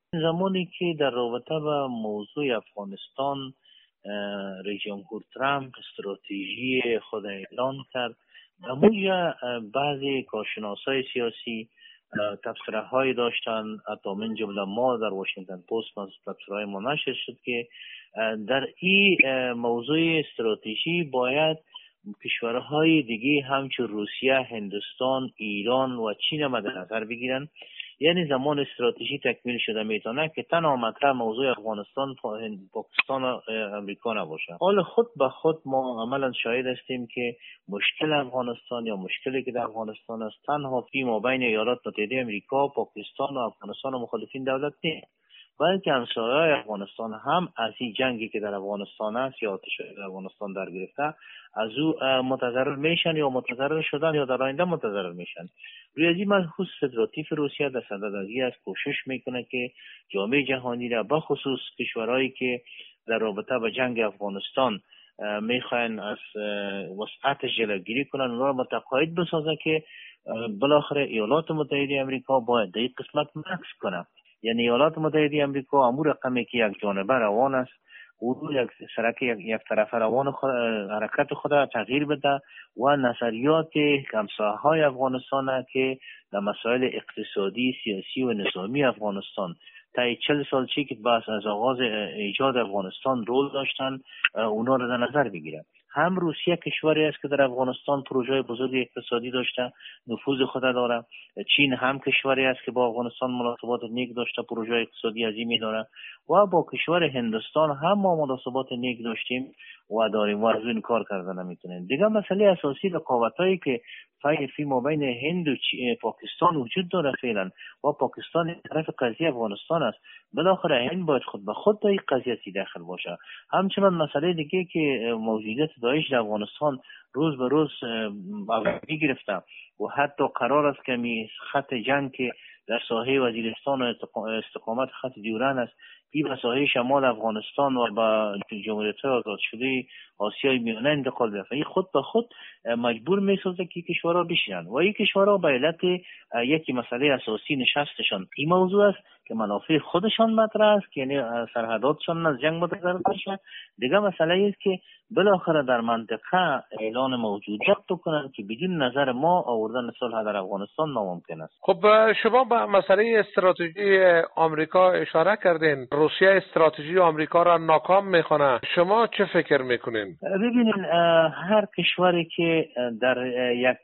زمانی که در رابطه با موضوع افغانستان رئیس جمهور ترامپ استراتژی خود اعلان کرد، اما بعضی کارشناسای سیاسی تبصره های داشتن، حتی من جمله ما در واشنگتن پست از تبصره ما نشر شد که در این موضوع استراتژی باید کشورهای دیگه همچون روسیه، هندوستان، ایران و چین مد نظر بگیرن. یعنی زمان استراتژی تکمیل شده میتونه که تنها مطرح موضوع افغانستان، پاکستان و امریکا نباشه. حال خود به خود ما عملا شاهد هستیم که مشکل افغانستان یا مشکلی که در افغانستان است تنها فی ما بین ایالات متحده امریکا، پاکستان و افغانستان و مخالفین دولت نیست، بلکه همسایه‌های افغانستان هم از این جنگی که در افغانستان است یا آتش در افغانستان در گرفته از او متضرر میشن یا متضرر شدن یا در آینده متضرر میشن. روی از این مخصوص فدراتیو روسیه در صدد از این کوشش میکنه که جامعه جهانی را به خصوص کشورهایی که در رابطه با جنگ افغانستان میخواین از وسعتش جلوگیری کنن، اونها را متقاعد بسازه که بالاخره ایالات متحده امریکا باید در این قسمت مکس کنه. یعنی ایالات متحده امریکا امور رقمی که یک جانبه روان است، او یک سرک یک طرف روان حرکت خود را تغییر بده و نظریات همسایه‌های افغانستان که در مسائل اقتصادی، سیاسی و نظامی افغانستان تا 40 سال چی که بس از آغاز ایجاد افغانستان رول داشتن، اونا را در نظر بگیرن. هم روسیه کشوری است که در افغانستان پروژه بزرگ اقتصادی داشته، نفوذ خود داره. چین هم کشوری است که با افغانستان مناسبات نیک داشته، پروژه اقتصادی عظیمی داره. و با کشور هندوستان هم ما مناسبات نیک داشتیم و داریم و از این کار کرده نمیتونیم. دیگه مسئله اساسی رقابتایی که فی ما بین هند و پاکستان وجود داره فعلا و پاکستان طرف قضیه افغانستان است. بالاخره هند باید خود به خود در این قضیه داخل باشه. همچنان مسئله دیگه که موجودیت داعش در افغانستان روز به روز افزایش گرفته و حتی قرار است که خط جنگ که در ساحه وزیرستان و استقامت خط دیورن است، این به ساحه شمال افغانستان و به جمهوریت آزاد شده آسیای میانه انتقال بیافته. این خود به خود مجبور میسازه که کشورها بشینن و این کشورها به علت یکی مسئله اساسی نشستشان این موضوع است که منافع خودشان مطرح است، که یعنی سرحداتشان از جنگ متضرر بشن. دیگه مسئله است که بالاخره در منطقه اعلان موجودیت بکنن که بدون نظر ما آوردن صلح در افغانستان ناممکن است. خب شما به مسئله استراتژی آمریکا اشاره کردین. روسیه استراتژی آمریکا را ناکام میخونه. شما چه فکر میکنین؟ ببینین، هر کشوری که در یک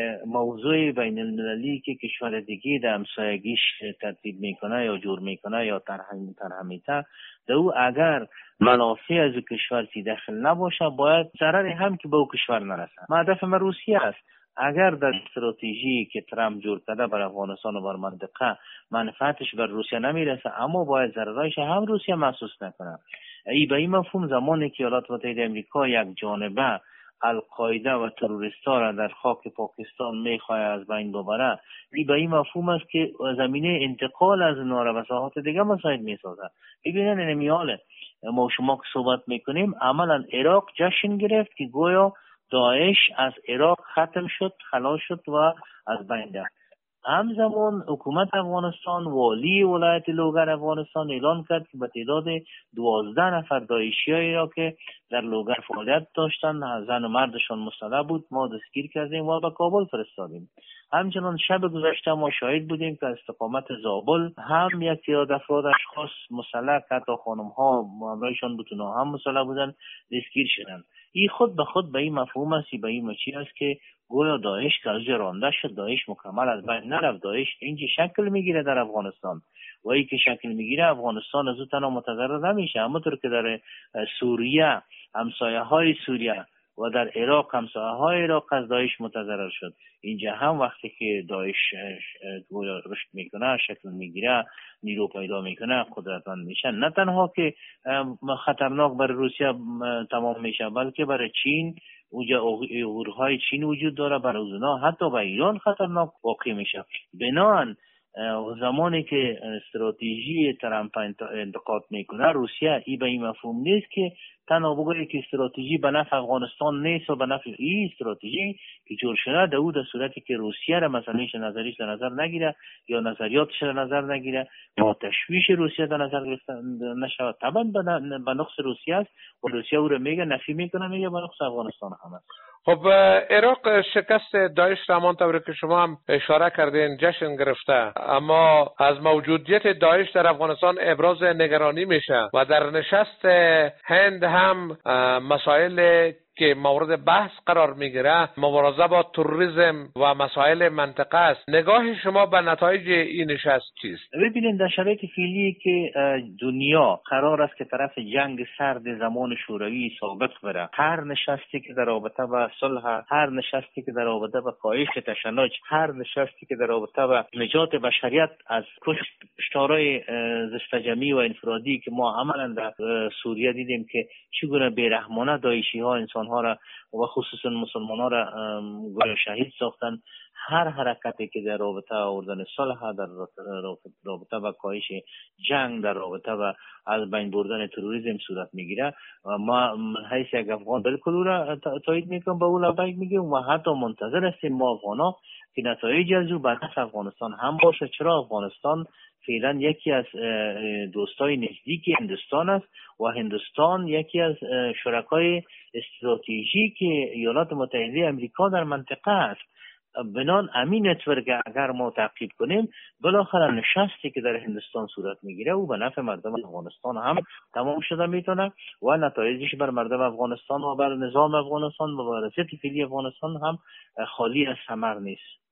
موضوع بین المللی که کشور دیگه در همسایگیش ترتیب میکنه یا جور میکنه یا طرح میته، دو اگر منافع از کشور داخل نباشه باید ضرری هم که به او کشور نرسه. هدف من روسیه است. اگر در استراتژی که ترامپ جور کرده بر افغانستان و بر منطقه منفعتش بر روسیه نمیرسه، اما باید ضررایش هم روسیه محسوس نکنه. ای به این مفهوم زمانی که ایالات متحده امریکا یک جانبه القاعده و تروریستا را در خاک پاکستان میخواه از بین ببره، ای به این مفهوم است که زمینه انتقال از اونها را به ساحات دیگه مساعد میسازه. ببینن نمیاله ما شما که صحبت میکنیم، عملا عراق جشن گرفت که گویا داعش از عراق ختم شد، خلاص شد و از بین رفت. همزمان حکومت افغانستان، والی ولایت لوگر افغانستان اعلان کرد که به تعداد 12 نفر داعشیایی را که در لوگر فعالیت داشتند، زن و مردشان مسلح بود، ما دستگیر کردیم و به کابل فرستادیم. همچنان شب گذشته ما شاهد بودیم که استقامت زابل هم یک تعداد افراد اشخاص مسلح، حتی خانم ها همراهشان بود، اونها هم مسلح بودن، دستگیر شدند. این خود به خود به این مفهوم است، به این مچی است که گویا داعش که از رانده شد، داعش مکمل از بین نرفت. داعش اینجا شکل میگیره در افغانستان و ای که شکل میگیره افغانستان از او تنها متضرر نمیشه، همونطور که در سوریه همسایه های سوریه و در عراق همسایه های عراق از داعش متضرر شد. اینجا هم وقتی که داعش گویا رشد میکنه، شکل میگیره، نیرو پیدا میکنه، قدرتمند میشه، نه تنها که خطرناک برای روسیه تمام میشه، بلکه برای چین اوغورهای چین وجود داره، برای اونها حتی به ایران خطرناک واقع میشه. بنابراین زمانی که استراتژی ترامپ انتقاد میکنه روسیه، ای به این مفهوم نیست که تنها بگویی که استراتژی به نفع افغانستان نیست و به نفع این استراتژی که جور شده در صورتی که روسیه را مثلا نظریش در نظر نگیره یا نظریاتش در نظر نگیره یا تشویش روسیه در نظر گرفته نشود. طبعا به نقص روسیه است و روسیه او را میگه نفی میکنه، میگه به نقص افغانستان هم است. خب عراق شکست داعش را همانطور که شما هم اشاره کردین جشن گرفته، اما از موجودیت داعش در افغانستان ابراز نگرانی میشه و در نشست هند هم مسائل که مورد بحث قرار میگیره مبارزه با تروریسم و مسائل منطقه است. نگاه شما به نتایج این نشست چیست؟ ببینید در شرایط فعلی که دنیا قرار است که طرف جنگ سرد زمان شوروی سابق بره، هر نشستی که در رابطه با صلح، هر نشستی که در رابطه با کاهش تشنج، هر نشستی که در رابطه با نجات بشریت از کشتارهای زشت جمعی و انفرادی که ما عملا در سوریه دیدیم که چگونه بیرحمانه داعشی ها انسان ها را و خصوصا مسلمان ها را شهید ساختن، هر حرکتی که در رابطه آوردن صلح، در رابطه با کاهش جنگ، در رابطه و از بین بردن تروریسم صورت میگیره، ما حیث یک افغان بالکل او را تایید میکنم، به او لبیک میگیم و حتی منتظر هستیم ما افغانا که نتایج از او به نفع افغانستان هم باشه. چرا افغانستان فعلا یکی از دوستای نزدیک هندوستان است و هندوستان یکی از شرکای استراتژیک ایالات متحده آمریکا در منطقه است. بنان امین نتورک اگر ما تعقیب کنیم، بالاخره نشستی که در هندوستان صورت میگیره او به نفع مردم افغانستان هم تمام شده میتونه و نتایجش بر مردم افغانستان و بر نظام افغانستان و بر وضعیت فعلی افغانستان هم خالی از ثمر نیست.